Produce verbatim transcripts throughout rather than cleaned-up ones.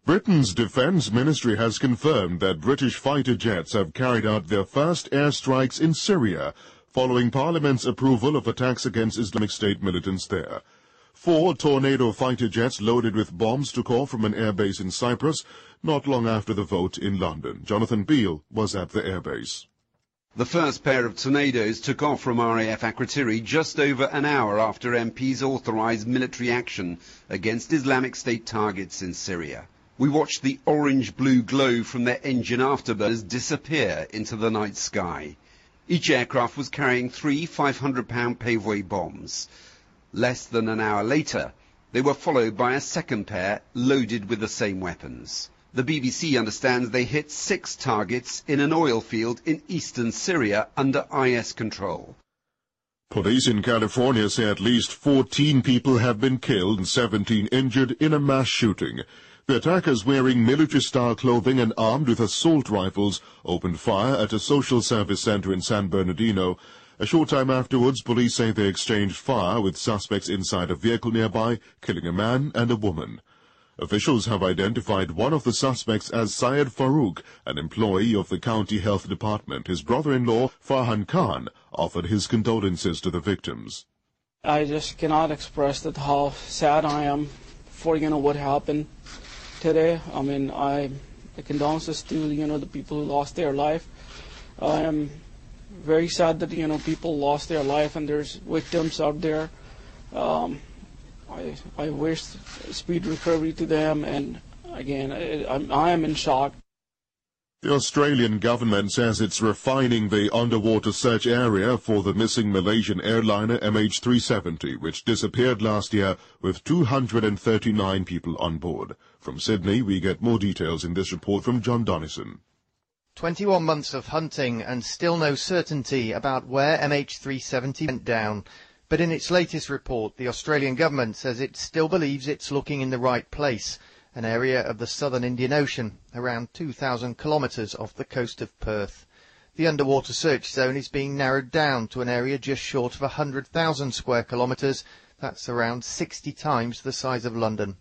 Britain's Defence Ministry has confirmed that British fighter jets have carried out their first airstrikes in Syria, following Parliament's approval of attacks against Islamic State militants there. Four Tornado fighter jets loaded with bombs took off from an airbase in Cyprus not long after the vote in London. Jonathan Beale was at the airbase. The first pair of Tornadoes took off from R A F Akrotiri just over an hour after M Ps authorised military action against Islamic State targets in Syria. We watched the orange-blue glow from their engine afterburners disappear into the night sky. Each aircraft was carrying three five hundred pound Paveway bombs. Less than an hour later, they were followed by a second pair loaded with the same weapons. The B B C understands they hit six targets in an oil field in eastern Syria under I S control. Police in California say at least fourteen people have been killed and seventeen injured in a mass shooting. The attackers, wearing military-style clothing and armed with assault rifles, opened fire at a social service center in San Bernardino. A short time afterwards, police say they exchanged fire with suspects inside a vehicle nearby, killing a man and a woman. Officials have identified one of the suspects as Syed Farouk, an employee of the county health department. His brother-in-law, Farhan Khan, offered his condolences to the victims. I just cannot express that how sad I am for, you know, what happened today. I mean, I the condolences to, you know, the people who lost their life. I am very sad that, you know, people lost their life and there's victims out there. Um, I, I wish speed recovery to them, and again, I, I'm, I am in shock. The Australian government says it's refining the underwater search area for the missing Malaysian airliner M H three seventy, which disappeared last year with two hundred thirty-nine people on board. From Sydney, we get more details in this report from John Donnison. twenty-one months of hunting and still no certainty about where M H three seventy went down. But in its latest report, the Australian government says it still believes it's looking in the right place, an area of the southern Indian Ocean, around two thousand kilometres off the coast of Perth. The underwater search zone is being narrowed down to an area just short of one hundred thousand square kilometres. That's around sixty times the size of London.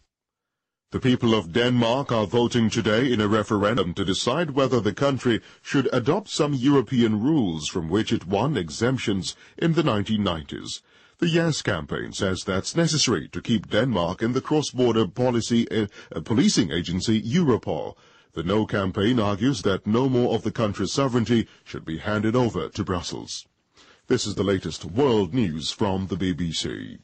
The people of Denmark are voting today in a referendum to decide whether the country should adopt some European rules from which it won exemptions in the nineteen nineties. The Yes campaign says that's necessary to keep Denmark in the cross-border policy uh, uh, policing agency Europol. The No campaign argues that no more of the country's sovereignty should be handed over to Brussels. This is the latest world news from the B B C.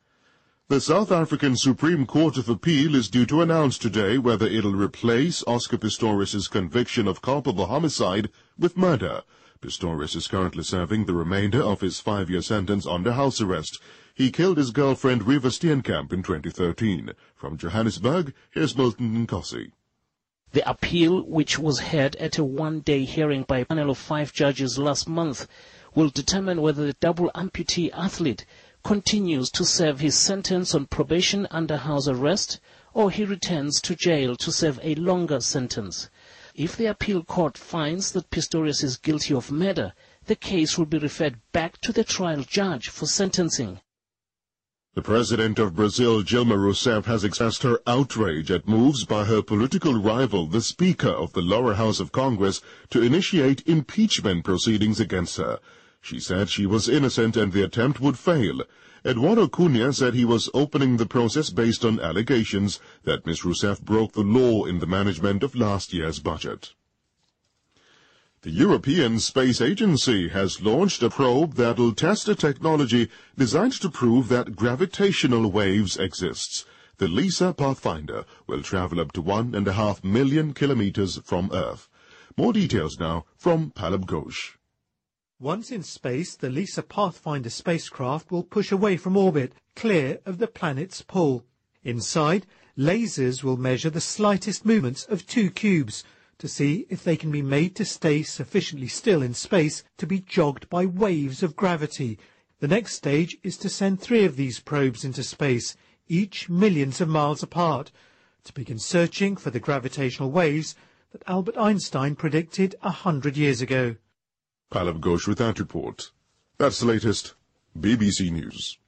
The South African Supreme Court of Appeal is due to announce today whether it'll replace Oscar Pistorius' conviction of culpable homicide with murder. Pistorius is currently serving the remainder of his five-year sentence under house arrest. He killed his girlfriend Riva Steenkamp in twenty thirteen. From Johannesburg, here's Milton Nkosi. The appeal, which was heard at a one-day hearing by a panel of five judges last month, will determine whether the double amputee athlete continues to serve his sentence on probation under house arrest, or he returns to jail to serve a longer sentence. If the appeal court finds that Pistorius is guilty of murder, the case will be referred back to the trial judge for sentencing. The president of Brazil, Dilma Rousseff, has expressed her outrage at moves by her political rival, the Speaker of the lower house of Congress, to initiate impeachment proceedings against her. She said she was innocent and the attempt would fail. Eduardo Cunha said he was opening the process based on allegations that Miz Rousseff broke the law in the management of last year's budget. The European Space Agency has launched a probe that'll test a technology designed to prove that gravitational waves exists. The LISA Pathfinder will travel up to one and a half million kilometers from Earth. More details now from Palab Ghosh. Once in space, the LISA Pathfinder spacecraft will push away from orbit, clear of the planet's pull. Inside, lasers will measure the slightest movements of two cubes to see if they can be made to stay sufficiently still in space to be jogged by waves of gravity. The next stage is to send three of these probes into space, each millions of miles apart, to begin searching for the gravitational waves that Albert Einstein predicted a hundred years ago. Palab Ghosh with that report. That's the latest B B C News.